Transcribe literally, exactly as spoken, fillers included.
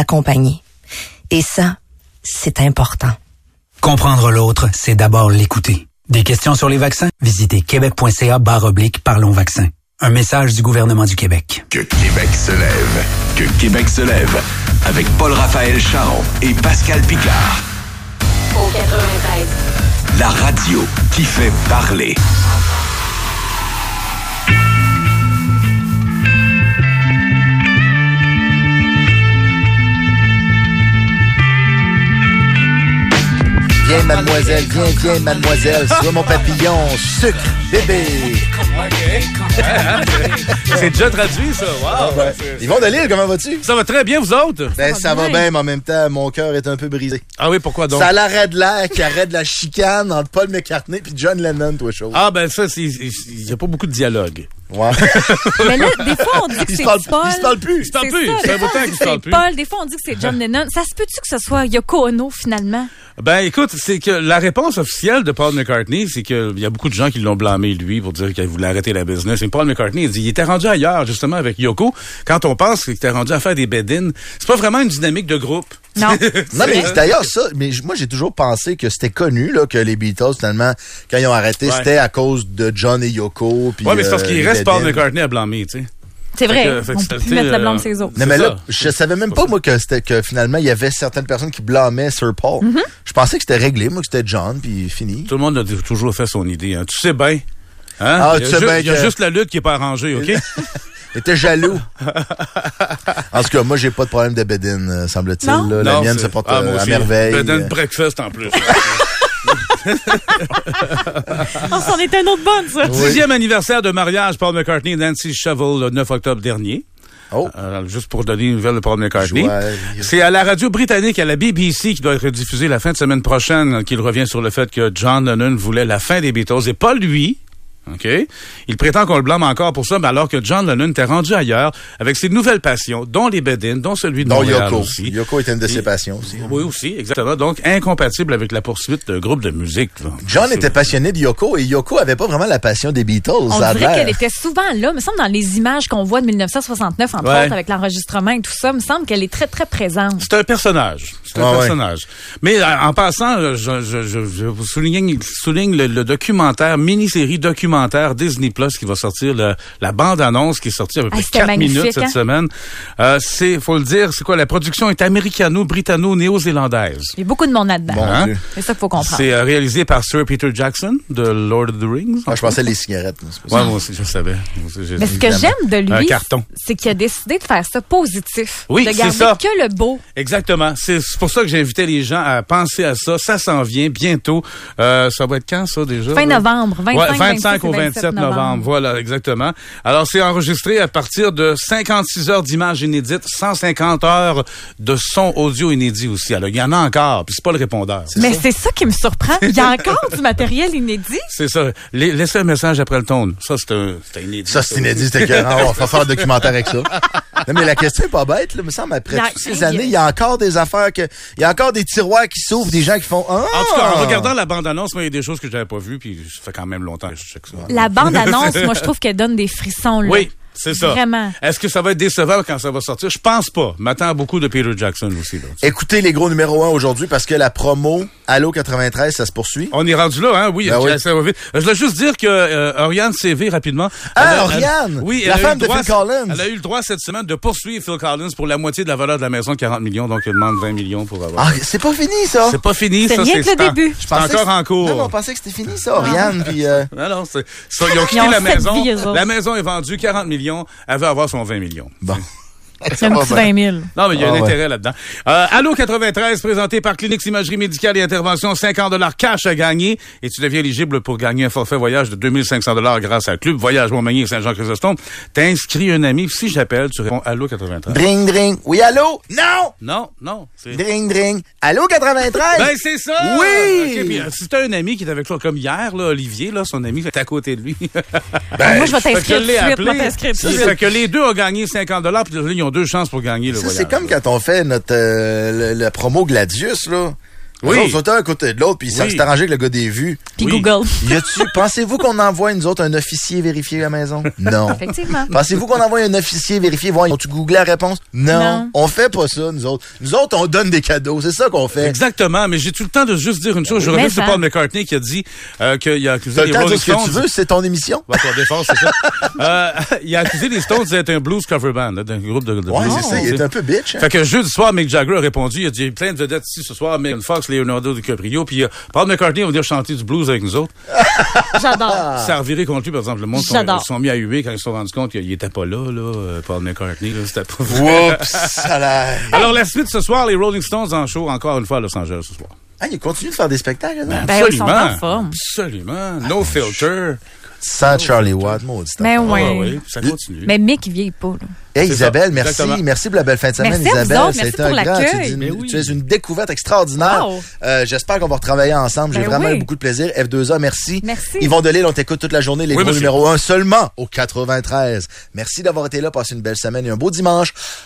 accompagner. Et ça, c'est important. Comprendre l'autre, c'est d'abord l'écouter. Des questions sur les vaccins? Visitez québec.ca barre oblique Parlons vaccins. Un message du gouvernement du Québec. Que Québec se lève. Que Québec se lève. Avec Paul-Raphaël Charon et Pascal Picard. Au quatre-vingt-treize. La radio qui fait parler. Viens, mademoiselle, viens, viens, mademoiselle. Sois mon papillon, sucre, bébé. OK. C'est déjà traduit, ça. Wow. Ouais. Yvon Delisle, comment vas-tu? Ça va très bien, vous autres? Ben, ça va bien, mais en même temps, mon cœur est un peu brisé. Ah oui, pourquoi donc? Ça l'arrête de l'air qui arrête de la chicane entre Paul McCartney et John Lennon, toi, chose. Ah, ben ça, il n'y a pas beaucoup de dialogue. Ouais. Mais là, des fois, on dit que il c'est Paul. Paul. Il se parle plus. Il se parle C'est plus. ça. C'est un Des bout de fois, temps on qu'il dit se parle que plus. c'est Paul. Des fois, on dit que c'est John Lennon. Ça se peut-tu que ce soit Yoko Ono, finalement? Ben, écoute, c'est que la réponse officielle de Paul McCartney, c'est qu'il y a beaucoup de gens qui l'ont blâmé, lui, pour dire qu'il voulait arrêter la business. Et Paul McCartney, il dit, il était rendu ailleurs, justement, avec Yoko. Quand on pense qu'il était rendu à faire des bed-in, c'est pas vraiment une dynamique de groupe. Non. Non, mais d'ailleurs, ça, mais moi, j'ai toujours pensé que c'était connu, là, que les Beatles, finalement, quand ils ont arrêté, Ouais. c'était à cause de John et Yoko. Puis, Ouais, mais c'est parce euh, qu'il les reste Paul Beatles. McCartney à blâmer, tu sais. C'est vrai. Fait que- fait que on ça, peut tu plus sais, mettre la blâme euh, sur les autres. Non, mais C'est là, ça. je savais même pas, moi, que c'était, que finalement, il y avait certaines personnes qui blâmaient Sir Paul. Mm-hmm. Je pensais que c'était réglé, moi, que c'était John, puis fini. Tout le monde a toujours fait son idée. Hein. Tu sais bien. Hein? Ah, il y a tu sais ju- bien Il y a que- juste la lutte qui est pas arrangée, OK? Il était jaloux. En tout cas, moi, j'ai pas de problème de bed-in, euh, semble-t-il. Non? Là. La Non, mienne c'est- se porte ah, euh, moi à aussi. merveille. Bed and Euh, breakfast en plus. Oh, c'en est un autre bonne, ça. Dixième anniversaire de mariage Paul McCartney et Nancy Shovel le neuf octobre dernier. Oh. Euh, juste pour donner une nouvelle de Paul McCartney. Joyeux. C'est à la radio britannique, à la B B C, qui doit être diffusée la fin de semaine prochaine, qu'il revient sur le fait que John Lennon voulait la fin des Beatles et pas lui. OK? Il prétend qu'on le blâme encore pour ça, mais alors que John Lennon était rendu ailleurs avec ses nouvelles passions, dont les bed-in, dont celui de Non, Montréal Yoko. aussi. Yoko était une de ses Et- passions aussi. Oui, aussi, exactement. Donc, incompatible avec la poursuite d'un groupe de musique. là. John C'est- était passionné de Yoko et Yoko avait pas vraiment la passion des Beatles. On ça a dirait l'air. qu'elle était souvent là. Il me semble dans les images qu'on voit de dix-neuf cent soixante-neuf, entre Ouais. autres, avec l'enregistrement et tout ça, il me semble qu'elle est très, très présente. C'est un personnage. C'est un Ah ouais. personnage. Mais euh, en passant, euh, je, je, je, je vous souligne, souligne le, le documentaire, mini-série documentaire Disney Plus qui va sortir, le, la bande-annonce qui est sortie à peu Ah, près c'était quatre magnifique, minutes cette hein? semaine. Euh, c'est, faut le dire, c'est quoi, la production est américano-britanno-néo-zélandaise. Il y a beaucoup de monde là-dedans. Mon Hein? Dieu. C'est ça qu'il faut comprendre. C'est euh, réalisé par Sir Peter Jackson de Lord of the Rings. Ah, je pensais les cigarettes. moi, c'est pas Ouais, ça. moi aussi, je savais. J'ai- Mais ce que évidemment. j'aime de Un lui, carton. c'est qu'il a décidé de faire ça positif. Oui, de c'est garder ça. que le beau. Exactement. C'est c'est pour ça que j'invitais les gens à penser à ça. Ça s'en vient bientôt. Euh, ça va être quand, ça, déjà? Fin là? novembre, vingt-cinq, Ouais, vingt-cinq vingt-six au et vingt-sept vingt-sept novembre. Voilà, exactement. Alors, c'est enregistré à partir de cinquante-six heures d'images inédites, cent cinquante heures de son audio inédit aussi. Alors, il y en a encore, puis c'est pas le répondeur. Mais c'est ça qui me surprend. Il y a encore du matériel inédit. C'est ça. La- Laissez un message après le ton. Ça, c'est un, c'est inédit. Ça, c'est inédit, c'était écœurant. On va faire un documentaire avec ça. Non, mais la question est pas bête, là. Il me semble, après Il y a- toutes ces il y a- années, il y a encore des affaires que, il y a encore des tiroirs qui s'ouvrent, des gens qui font, ah! En tout cas, en regardant la bande-annonce, moi, il y a des choses que j'avais pas vues, puis ça fait quand même longtemps que je check ça. La bande-annonce, moi, je trouve qu'elle donne des frissons, là. Oui, c'est ça. Vraiment. Est-ce que ça va être décevant quand ça va sortir? Je pense pas. M'attends beaucoup de Peter Jackson aussi. Là. Écoutez les gros numéros un aujourd'hui parce que la promo Allo quatre-vingt-treize, ça se poursuit. On est rendu là, hein? Oui, Ben oui. ça va vite. Je voulais juste dire que euh, Oriane C V, rapidement. Ah, elle a- Oriane! elle- oui, La elle a eu femme le de droit- Phil Collins. Elle a eu le droit cette semaine de poursuivre Phil Collins pour la moitié de la valeur de la maison de quarante millions, donc elle demande vingt millions pour avoir. Ah, c'est pas fini, ça! C'est pas fini, C'est ça. rien que le c'est en- début. C'est pensais encore que- en cours. Non, non, on pensait que c'était fini, ça, Oriane, puis euh, Non, non, c'est, ça, ils ont quitté Ils ont la sept maison. vies, eux autres. La maison est vendue quarante millions. Elle veut avoir son vingt millions. bon. C'est un petit vingt mille. Non, mais il y a Ah, un ouais. intérêt là-dedans. Euh, Allo quatre-vingt-treize, présenté par Clinique Imagerie Médicale et Intervention, cinquante dollars cash à gagner. Et tu deviens éligible pour gagner un forfait voyage de deux mille cinq cents dollars grâce à Club Voyage Montmagny et Saint-Jean-Chrysostome. T'inscris un ami. Si j'appelle, tu réponds Allo quatre-vingt-treize. Dring, dring. Oui, allô? Non! Non, non. C'est... Dring, dring. Allo quatre-vingt-treize? Ben, c'est ça! Oui! Ok, puis, euh, si t'as un ami qui est avec toi, comme hier, là, Olivier, là, son ami, est à côté de lui. Moi, je vais Fait que t'inscrire je tout l'ai de suite. appelé. Moi, t'inscrire tout de Ça suite. fait que les deux ont gagné cinquante dollars, puis là, ils ont deux chances pour gagner le Ça, voyage. c'est comme quand on fait notre euh, le, le promo Gladius, là. Oui. Ils sont un côté de l'autre, puis ça Oui. s'est arrangé avec le gars des vues. Puis Oui. Google. Y a-tu, pensez-vous qu'on envoie, nous autres, un officier vérifier à la maison? Non. Effectivement. Pensez-vous qu'on envoie un officier vérifier, voir, ont-tu googlé la réponse? Non. Non. On fait pas ça, nous autres. Nous autres, on donne des cadeaux. C'est ça qu'on fait. Exactement, mais j'ai tout le temps de juste dire une chose. Je Mais reviens sur ça. Paul McCartney qui a dit euh, qu'il a accusé T'as le les temps de Rolling dire ce que tu Stones. veux, c'est ton émission. Ouais, pour défense, c'est ça. Euh, il a accusé les Stones d'être un blues cover band, là, d'un groupe de, de Ouais, blues. c'est ça. Il est un peu bitch. Hein? Fait que jeudi soir, Mick Jagger a répondu, il a dit, il y a plein de vedettes ici ce soir, Megan Fox, Leonardo DiCaprio, puis euh, Paul McCartney va venir chanter du blues avec nous autres. J'adore. Ça a reviré contre lui, par exemple. Le monde sont, J'adore. sont mis à huer quand ils se sont rendus compte qu'il était pas là, là, euh, Paul McCartney, là, c'était pas Oups, ça a l'air. Alors, la suite ce soir, les Rolling Stones en show, encore une fois à Los Angeles ce soir. Ah, il continue de faire des spectacles, là? Ben oui, ils sont en forme. Absolument. No filter. Sans Charlie Watt, maudit. Mais Ah, ouais. oui, ça continue. Mais Mick, il vieillit pas, là. Hey C'est Isabelle, ça, merci. exactement. Merci pour la belle fin de semaine, Merci à vous Isabelle. autres, Ça a merci été pour un grand. l'accueil. Tu, es une- Mais oui. tu es une découverte extraordinaire. Wow. Euh, J'espère qu'on va retravailler ensemble. J'ai Ben vraiment oui. eu beaucoup de plaisir. F deux A, merci. Merci. Yvon Delisle, on t'écoute toute la journée. Les Oui, gros monsieur. numéro un seulement au quatre-vingt-treize. Merci d'avoir été là. Passez une belle semaine et un beau dimanche.